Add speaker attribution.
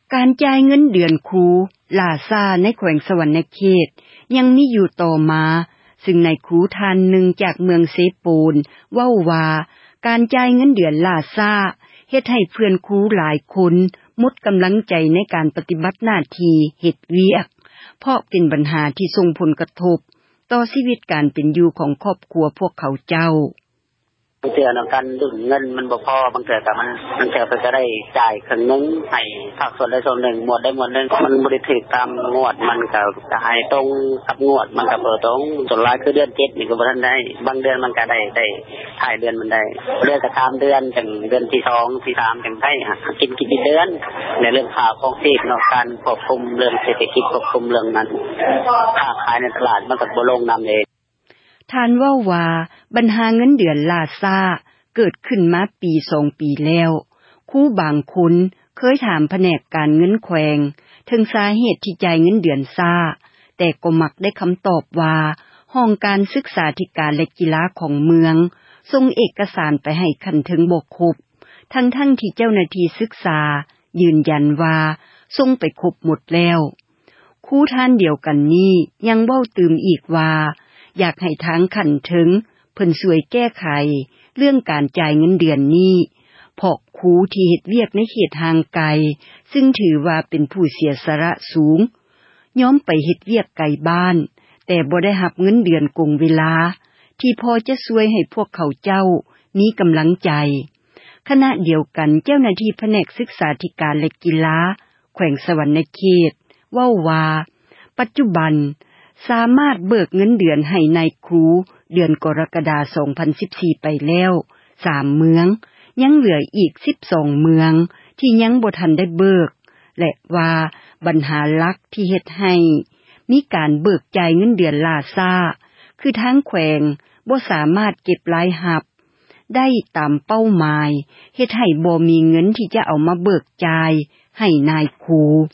Speaker 1: การจ่ายเงินเดือนครูล่าช้าในแขวงสวรรณเขตยังมีอยู่ต่อมาซึ่งนายครูท่านหนึ่งจากเมืองเซโปนเว้าว่าการจ่ายเงินเดือนล่าช้าเฮ็ดให้เพื่อนครูหลายคนหมดกำลังใจในการปฏิบัติหน้าที่เฮ็ดเวียกเพราะเป็นปัญหาที่ส่งผลกระทบต่อชีวิตการเป็นอยู่ของครอบครัวพวกเขาเจ้า
Speaker 2: เทื่อนั้นกันดึงเงินมันบ่พอบางเทื่อก็มันเทื่อเพิ่นก็ได้จ่ายครึ่งนึงให้ภาคส่วนใดส่วนหนึ่งหมวดได้หมวดนึงมันบ่ได้ถูกตามงวดมันก็จ่ายตรงกับงวดมันก็บ่ตรงส่วนหลายคือเดือน7นี่ก็บ่ทันได้บางเดือนมันก็ได้ท้ายเดือนมันได้เดือนก็ตามเดือนจังเดือนที่2ที่3จังได้กินเดือนในเรื่องค่าของชีพเนาะการควบคุมเรื่องเศรษฐกิจควบคุมเรื่องนั้นค้าขายในตลาดมันก็บ่ลงนำเอง
Speaker 1: ท่านว่าปัญหาเงินเดือนล่าช้าเกิดขึ้นมาปี2ปีแล้วครูบางคนเคยถามแผนกการเงินแขวงถึงสาเหตุที่จ่ายเงินเดือนช้าแต่ก็มักได้คำตอบว่าห้องการศึกษาธิการและกีฬาของเมืองส่งเอกสารไปให้คันถึงบ่ครบทั้งที่เจ้าหน้าที่ศึกษายืนยันว่าส่งไปครบหมดแล้วครูท่านเดียวกันนี้ยังเว้าตืมอีกว่าอยากให้ทางขันถึงเพิ่นช่วยแก้ไขเรื่องการจ่ายเงินเดือนนี้เพราะครูที่เฮ็ดเวียกในเขตห่างไกลซึ่งถือว่าเป็นผู้เสียสละสูงยอมไปเฮ็ดเวียกไกลบ้านแต่บ่ได้รับเงินเดือนคงเวลาที่พอจะช่วยให้พวกเขาเจ้ามีกำลังใจขณะเดียวกันเจ้าหน้าที่แผนกศึกษาธิการและกีฬาแขวงสวรรณเขตเว้าว่าปัจจุบันสามารถเบิกเงินเดือนให้นายครูเดือนกรกฎาคม2014ไปแล้ว3เมืองยังเหลืออีก12เมืองที่ยังบ่ทันได้เบิกและว่าปัญหาหลักที่เฮ็ดให้มีการเบิกจ่ายเงินเดือนล่าช้าคือทางแขวงบ่สามารถเก็บรายรับได้ตามเป้าหมายเฮ็ดให้บ่มีเงินที่จะเอามาเบิกจ่ายให้นายครู